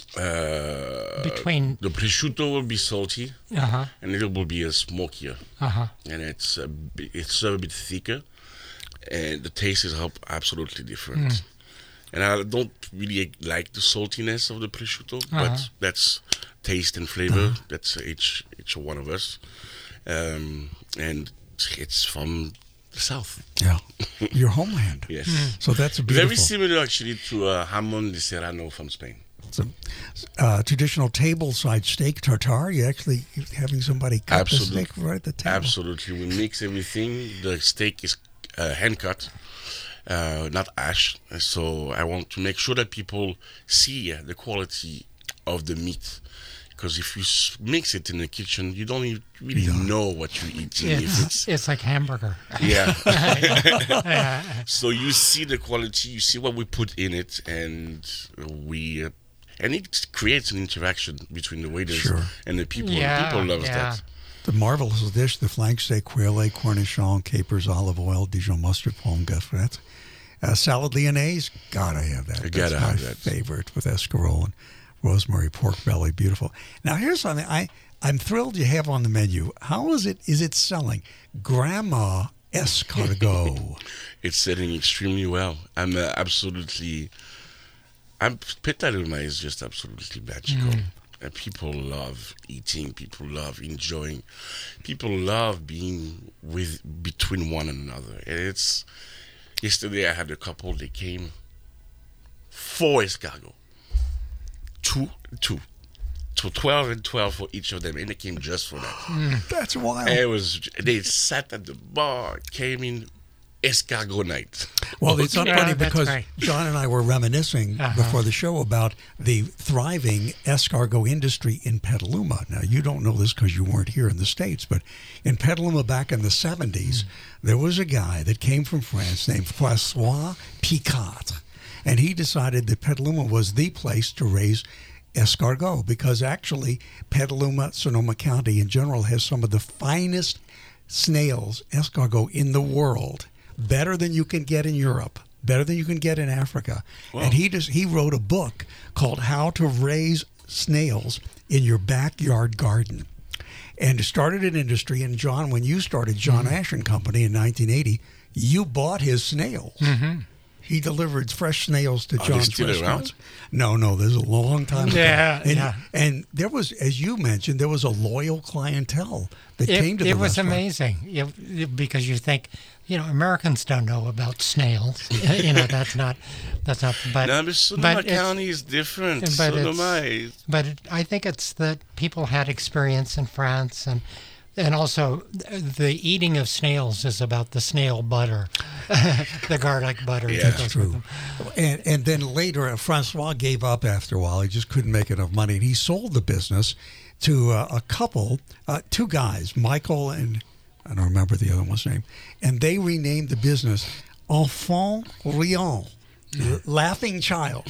Uh, Between- the prosciutto will be salty, Uh-huh. and it will be a smokier, Uh-huh. and it's a bit, it's a bit thicker, and the taste is ab- absolutely different. Mm. And I don't really like the saltiness of the prosciutto, Uh-huh. but that's taste and flavor. That's each each one of us, um, and it's from the south. Yeah, your homeland. Yes. Mm. So that's beautiful. Very similar actually to uh, jamón de Serrano from Spain. Some uh, traditional table-side steak tartare. You actually having somebody cut Absolutely. the steak right at the table. Absolutely. We mix everything. The steak is uh, hand cut, uh, not ash. So I want to make sure that people see uh, the quality of the meat. Because if you s- mix it in the kitchen, you don't even really know what you're eating. If It's, it's, it's like hamburger. yeah. Yeah. So you see the quality, you see what we put in it, and we, uh, and it creates an interaction between the waiters Sure. and the people. Yeah, and people love yeah. that. The marvelous dish, the flank steak, quail, cornichon, capers, olive oil, Dijon mustard, pomme gaffrette. Uh, salad lyonnaise, gotta have that. You That's gotta my have that. favorite with escarole and rosemary pork belly. Beautiful. Now here's something I I'm thrilled you have on the menu. How is it? Is it selling? Grandma escargot. It's selling extremely well. I'm uh, absolutely. I'm Petaluma is just absolutely magical. Mm. Uh, people love eating. People love enjoying. People love being with between one another. And it's yesterday I had a couple. They came four escargot, two, two, to twelve and twelve for each of them, and they came just for that. Mm. That's wild. It was. They sat at the bar, came in. Escargot night. Well, it's not Yeah, funny that's because right. John and I were reminiscing Uh-huh. before the show about the thriving escargot industry in Petaluma. Now, you don't know this because you weren't here in the States, but in Petaluma back in the seventies, there was a guy that came from France named François Picard, and he decided that Petaluma was the place to raise escargot because actually Petaluma, Sonoma County in general has some of the finest snails, escargot, in the world. Better than you can get in Europe, better than you can get in Africa. Wow. And he just he wrote a book called How to Raise Snails in Your Backyard Garden. And started an industry. And John, when you started John Mm-hmm. Ash and Company in nineteen eighty, you bought his snails. Mm-hmm. He delivered fresh snails to Are they John's still restaurants. around? No, no, there's a long time ago. Yeah, and, yeah. and there was, as you mentioned, there was a loyal clientele that It, came to the it was restaurant. amazing It- it- because you think, you know, Americans don't know about snails. you know, that's not, that's not. But No, but Sonoma but it's- County is different. but Sonoma it's- is. But it, I think it's that people had experience in France, and and also the eating of snails is about the snail butter, the garlic butter. Yeah. that That's goes with true. them. And and then later, uh, Francois gave up after a while. He just couldn't make enough money, and he sold the business to uh, a couple, uh, two guys, Michael and I don't remember the other one's name, and they renamed the business Enfant Riant, Laughing Child.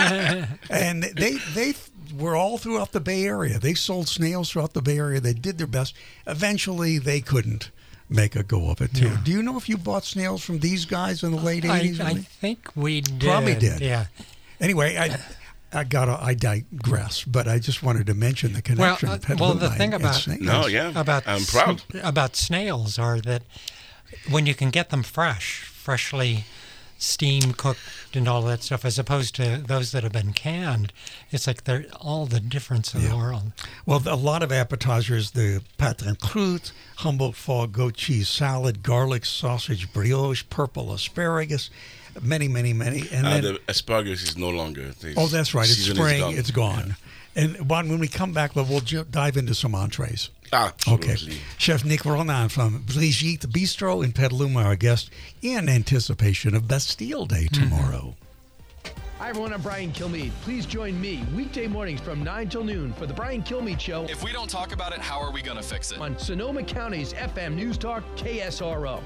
And they they were all throughout the Bay Area. They sold snails throughout the Bay Area. They did their best. Eventually, they couldn't make a go of it too. Yeah. Do you know if you bought snails from these guys in the late I, eighties? I think we did. Probably did. Yeah. Anyway, I I got I digress, but I just wanted to mention the Well, connection. uh, of well, Petaluma the thing and about snails. No, yeah. about I'm proud. s- about snails are that when you can get them fresh, freshly steam cooked and all that stuff, as opposed to those that have been canned, it's like they're all the difference in the world. Well, a lot of appetizers: the patron croûte, Humboldt foie goat cheese salad, garlic sausage brioche, purple asparagus, many, many, many. And Uh, then, the asparagus is no longer. The oh, that's right. It's season is spring. gone. It's gone. And Juan, when we come back, we'll, we'll ju- dive into some entrees. Absolutely. Okay. Chef Nick Ronan from Brigitte Bistro in Petaluma, our guest, in anticipation of Bastille Day tomorrow. Hi, everyone. I'm Brian Kilmeade. Please join me weekday mornings from nine till noon for the Brian Kilmeade Show. If we don't talk about it, how are we going to fix it? On Sonoma County's F M News Talk, K S R O.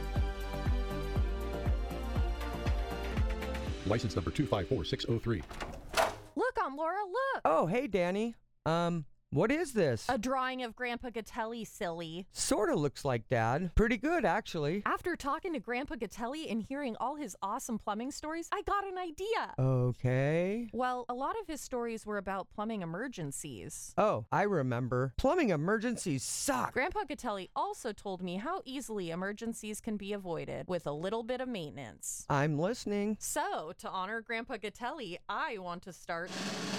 License number two five four six oh three. Look, Aunt Laura, look. Oh, hey, Danny. Um, what is this? A drawing of Grandpa Gatelli, silly. Sort of looks like Dad. Pretty good, actually. After talking to Grandpa Gatelli and hearing all his awesome plumbing stories, I got an idea. Okay. Well, a lot of his stories were about plumbing emergencies. Oh, I remember. Plumbing emergencies suck. Grandpa Gatelli also told me how easily emergencies can be avoided with a little bit of maintenance. I'm listening. So, to honor Grandpa Gatelli, I want to start...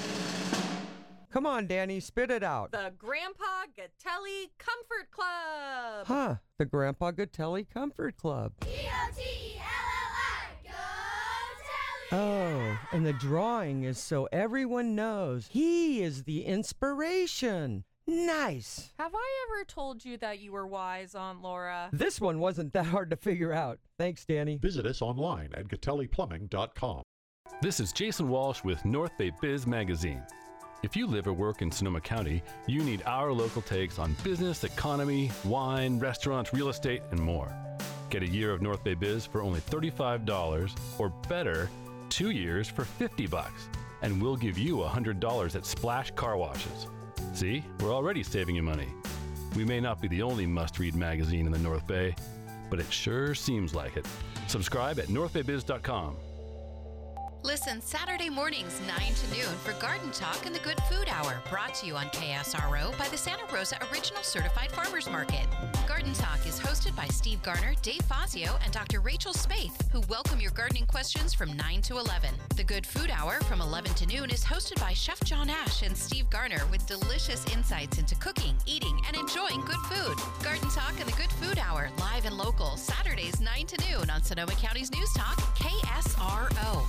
Come on, Danny, spit it out. The Grandpa Gatelli Comfort Club. Huh, the Grandpa Gatelli Comfort Club. G O T L L I, go Telly! Oh, and the drawing is so everyone knows he is the inspiration. Nice. Have I ever told you that you were wise, Aunt Laura? This one wasn't that hard to figure out. Thanks, Danny. Visit us online at gatelli plumbing dot com. This is Jason Walsh with North Bay Biz Magazine. If you live or work in Sonoma County, you need our local takes on business, economy, wine, restaurants, real estate, and more. Get a year of North Bay Biz for only thirty-five dollars, or better, two years for fifty bucks, and we'll give you one hundred dollars at Splash Car Washes. See, we're already saving you money. We may not be the only must-read magazine in the North Bay, but it sure seems like it. Subscribe at north bay biz dot com. Listen Saturday mornings nine to noon for Garden Talk and the Good Food Hour, brought to you on K S R O by the Santa Rosa Original Certified Farmers Market. Garden Talk is hosted by Steve Garner, Dave Fazio, and Doctor Rachel Spaeth, who welcome your gardening questions from nine to eleven. The Good Food Hour from eleven to noon is hosted by Chef John Ash and Steve Garner with delicious insights into cooking, eating, and enjoying good food. Garden Talk and the Good Food Hour, live and local, Saturdays nine to noon on Sonoma County's News Talk, K S R O.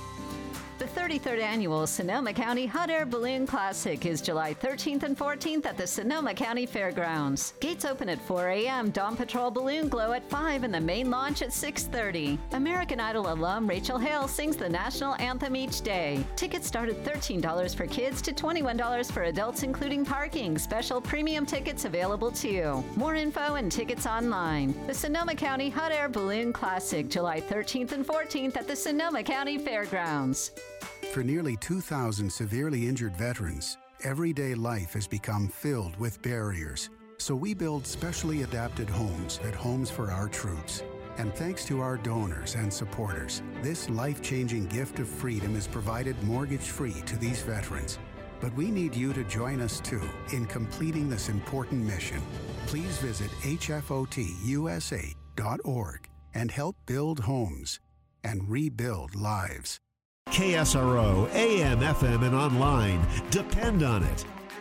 The thirty-third annual Sonoma County Hot Air Balloon Classic is July thirteenth and fourteenth at the Sonoma County Fairgrounds. Gates open at four a.m., Dawn Patrol Balloon Glow at five, and the main launch at six thirty. American Idol alum Rachel Hale sings the national anthem each day. Tickets start at thirteen dollars for kids to twenty-one dollars for adults, including parking. Special premium tickets available too. More info and tickets online. The Sonoma County Hot Air Balloon Classic, July thirteenth and fourteenth at the Sonoma County Fairgrounds. For nearly two thousand severely injured veterans, everyday life has become filled with barriers. So we build specially adapted homes at Homes for Our Troops. And thanks to our donors and supporters, this life-changing gift of freedom is provided mortgage-free to these veterans. But we need you to join us too in completing this important mission. Please visit H F O T U S A dot org and help build homes and rebuild lives. K S R O, A M, F M, and online. Depend on it.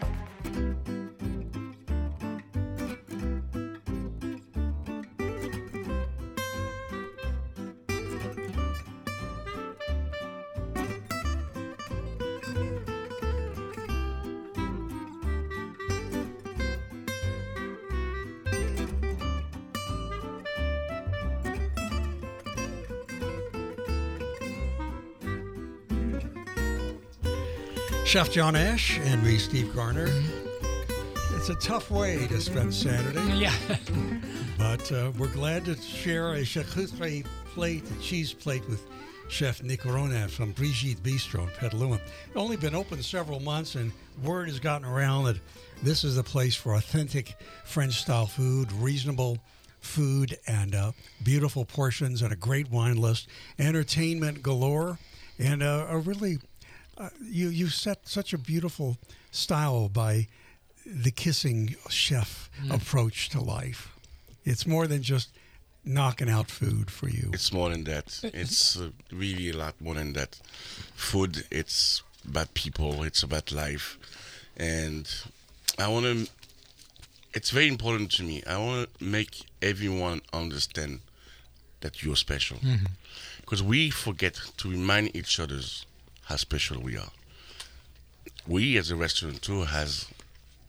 Chef John Ash and me, Steve Garner. It's a tough way to spend Saturday. Yeah. But uh, we're glad to share a charcuterie plate, a cheese plate with Chef Nick Ronan from Brigitte Bistro in Petaluma. It's only been open several months, and word has gotten around that this is the place for authentic French-style food, reasonable food, and uh, beautiful portions, and a great wine list, entertainment galore, and uh, a really... Uh, you you set such a beautiful style by the kissing chef mm. approach to life. It's more than just knocking out food for you. It's more than that. It's uh, really a lot more than that. Food, it's about people. It's about life. And I want to, it's very important to me. I want to make everyone understand that you're special. Mm-hmm. Because we forget to remind each other how special we are. We as a restaurateur has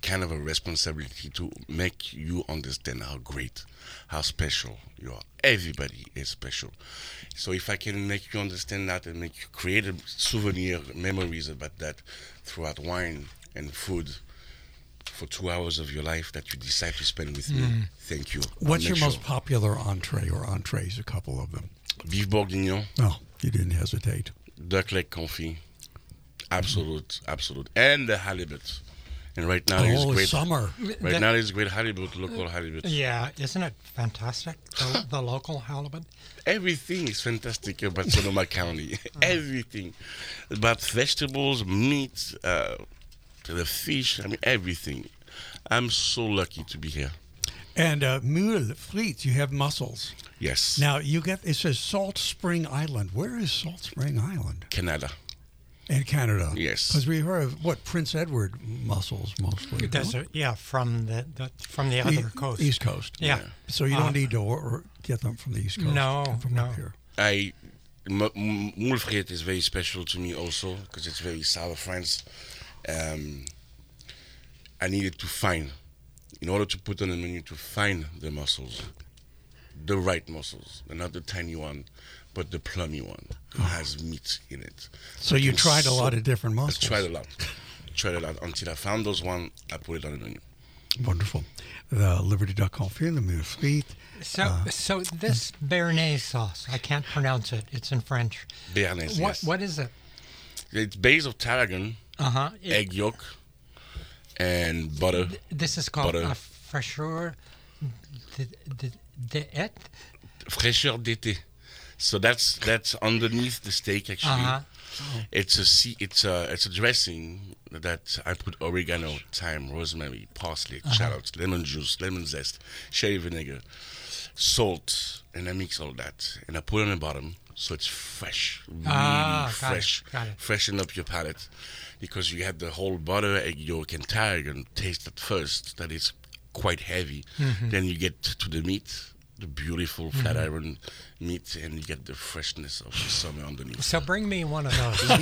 kind of a responsibility to make you understand how great, how special you are. Everybody is special. So if I can make you understand that and make you create a souvenir, memories about that throughout wine and food for two hours of your life that you decide to spend with me, Mm. thank you. What's I'll your make most sure. popular entree or entrees? A couple of them. Beef bourguignon. Oh, you didn't hesitate. Duck leg confit. Absolute, absolute. And the halibut. And right now there's Oh, great summer. Right The- now there's great halibut, local halibut. Yeah, isn't it fantastic? The, the local halibut. Everything is fantastic about Sonoma County. Everything. About vegetables, meat, uh, the fish, I mean everything. I'm so lucky to be here. And uh, mule, frites, you have mussels. Yes. Now, you get, it says Salt Spring Island. Where is Salt Spring Island? Canada. In Canada. Yes. Because we heard of, what, Prince Edward mussels mostly. Does no? it, yeah, from the, the from the The other coast. East Coast. Yeah. So you don't Uh, need to or, or get them from the East Coast. No, Come from no. up here. I m- m- moule frite is very special to me also because it's very south of France. Um, I needed to find, in order to put on the menu, to find the mussels, the right mussels, and not the tiny one, but the plummy one who has meat in it. So you And tried a so- lot of different mussels. I tried a lot. Tried a lot until I found those one. I put it on the menu. Wonderful. The Liberty Duck Confit, the mule frite. So, uh, so this béarnaise sauce, I can't pronounce it. It's in French. Béarnaise, What, yes. what is it? It's based of tarragon, Uh-huh. It- egg yolk, and butter. This is called butter. a fraîcheur de, de, de et. Fraîcheur d'été. So that's that's underneath the steak actually. Uh-huh. It's a sea, it's a it's a dressing that I put oregano, thyme, rosemary, parsley, Uh-huh. shallots, lemon juice, lemon zest, sherry vinegar, salt, and I mix all that and I put it on the bottom so it's fresh, really Ah, got it, fresh, got it. freshen up your palate because you had the whole butter, egg yolk, and tarragon taste at first that is quite heavy. Mhm. Then you get to the meat, the beautiful Mhm. flat iron meat, and you get the freshness of the summer underneath. So bring me one of those.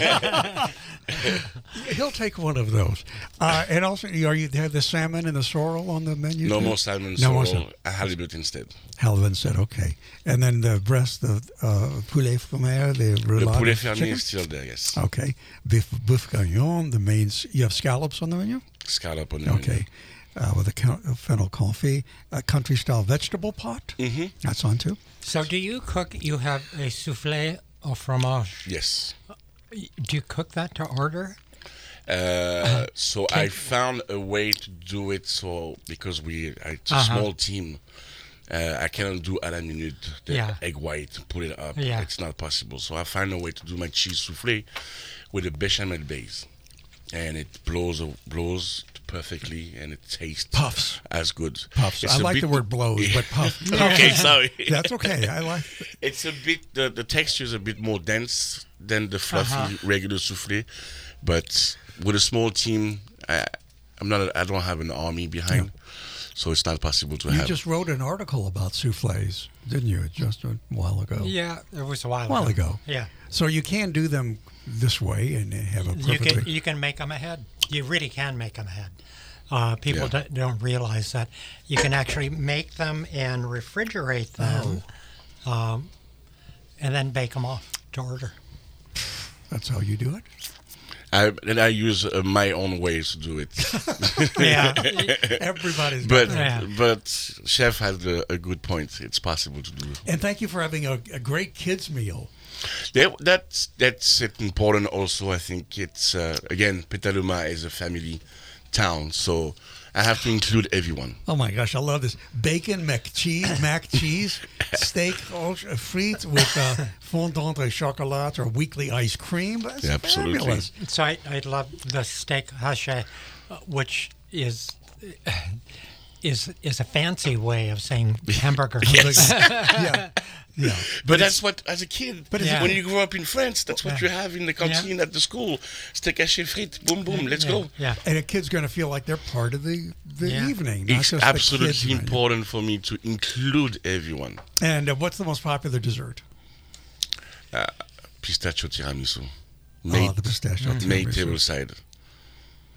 He'll take one of those. Uh, and also, are you have the salmon and the sorrel on the menu? No too? more salmon, No more sorrel, salmon. a halibut instead. Halibut said, okay. And then the breast of uh, poulet fermier, the The roulade poulet chicken? fermier is still there, yes. Okay. Beef boeuf-gagnon, the mains. You have scallops on the menu? Scallop on the Okay. menu. Uh, with a count- uh, fennel confit, a country-style vegetable pot. Mm-hmm. That's on too. So do you cook, you have a soufflé au fromage. Yes. Do you cook that to order? Uh, so can- I found a way to do it. So because we, I- it's a Uh-huh. small team, uh, I cannot do à la minute the Yeah. egg white, put it up. Yeah. It's not possible. So I find a way to do my cheese soufflé with a bechamel base, and it blows blows perfectly, and it tastes Puffs. as good. Puffs. It's I a like bit- the word blows, but puff. Okay, sorry. That's okay. I like. It's a bit the, the texture is a bit more dense than the fluffy Uh-huh. regular soufflé, but with a small team, I, I'm not. A, I don't have an army behind, so it's not possible to You have. just wrote an article about soufflés, didn't you? Just a while ago. Yeah, it was a while, while ago. Yeah. So you can do them this way and have a You perfectly. can, you can make them ahead. You really can make them ahead. Uh, people Yeah. don't, don't realize that you can actually make them and refrigerate them, Oh. um, and then bake them off to order. That's how you do it. I, and I use uh, my own ways to do it. Yeah. Everybody's got But their- but chef has a, a good point. It's possible to do. And thank you for having a, a great kids meal. Yeah, that's that's it important. Also, I think it's uh, again Petaluma is a family town, so I have to include everyone. Oh my gosh, I love this bacon mac cheese, mac cheese, steak oh, frites with uh, fondant au chocolat or weekly ice cream. That's Absolutely. fabulous. So I, I love the steak haché, uh, which is is is a fancy way of saying hamburger. Yes. yeah, yeah. But that's what, as a kid, But it's- when you grow up in France, that's what Yeah. you have in the canteen at the school. Steak haché frites, boom, boom, let's Yeah, go. Yeah. And a kid's going to feel like they're part of the, the Yeah. evening. Not It's just the kids' absolutely menu. important for me to include everyone. And uh, what's the most popular dessert? Uh, pistachio tiramisu. Oh, the pistachio Made tiramisu. tableside.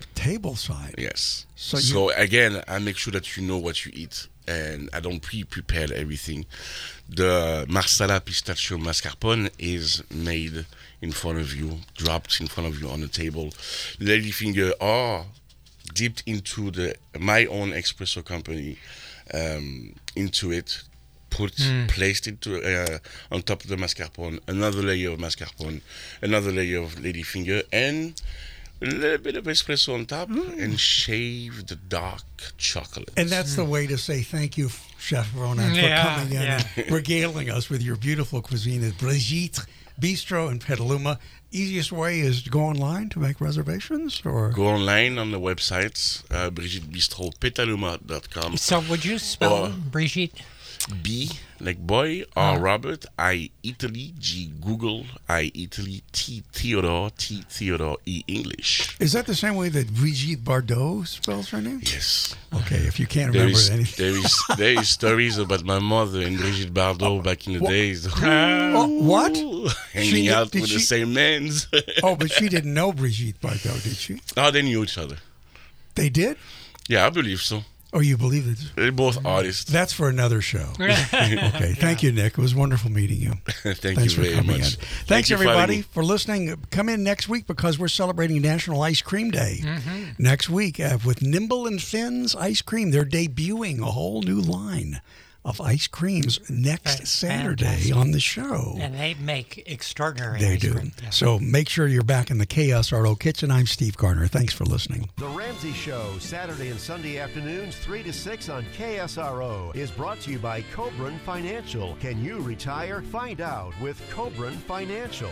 table side. Yes. So, So, you, again, I make sure that you know what you eat, and I don't pre-prepare everything. The marsala pistachio mascarpone is made in front of you, dropped in front of you on the table. Ladyfinger are dipped into the my own espresso company, um, into it, put Mm. placed it to, uh, on top of the mascarpone, another layer of mascarpone, another layer of ladyfinger, and a little bit of espresso on top, and shave the dark chocolate. and that's the way to say thank you, Chef Ronan, for Yeah, coming in yeah. and regaling us with your beautiful cuisine at Brigitte Bistro in Petaluma. Easiest way is to go online to make reservations, or Go online on the website, uh, brigitte bistro petaluma dot com. So would you spell Or Brigitte? B like boy, R Oh. Robert, I Italy, G Google, I Italy, T Theodore, T Theodore, E English. is that the same way that Brigitte Bardot spells her name? Yes. Okay, if you can't There remember is, anything. there is there is stories about my mother and Brigitte Bardot back in the Wha- days. Oh, what? Hanging She did- out did with she- the same men. Oh, but she didn't know Brigitte Bardot, did she? Oh, they knew each other. They did? Yeah, I believe so. Oh, you believe it? They're both artists. That's for another show. Okay, thank you, Nick. It was wonderful meeting you. Thank Thanks you for very coming much. in. Thank Thanks, you for having everybody, me. for listening. Come in next week because we're celebrating National Ice Cream Day. Mm-hmm. Next week uh, with Nimble and Finn's Ice Cream. They're debuting a whole new line of ice creams next Fa- Saturday fantastic. on the show. And they make extraordinary They ice do. cream. Yeah. So make sure you're back in the K S R O kitchen. I'm Steve Garner. Thanks for listening. The Ramsey Show, Saturday and Sunday afternoons, three to six on K S R O, is brought to you by Cobran Financial. Can you retire? Find out with Cobran Financial.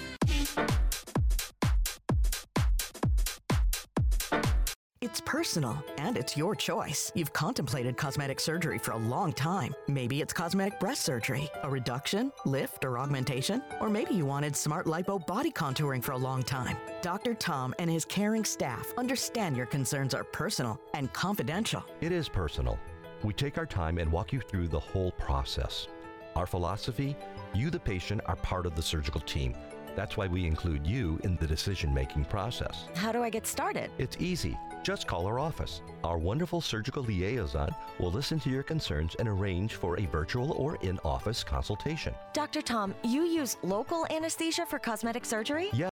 It's personal, and it's your choice. You've contemplated cosmetic surgery for a long time. Maybe it's cosmetic breast surgery, a reduction, lift, or augmentation. Or maybe you wanted smart lipo body contouring for a long time. Doctor Tom and his caring staff understand your concerns are personal and confidential. It is personal. We take our time and walk you through the whole process. Our philosophy, you the patient are part of the surgical team. That's why we include you in the decision-making process. How do I get started? It's easy. Just call our office. Our wonderful surgical liaison will listen to your concerns and arrange for a virtual or in-office consultation. Doctor Tom, you use local anesthesia for cosmetic surgery? Yes.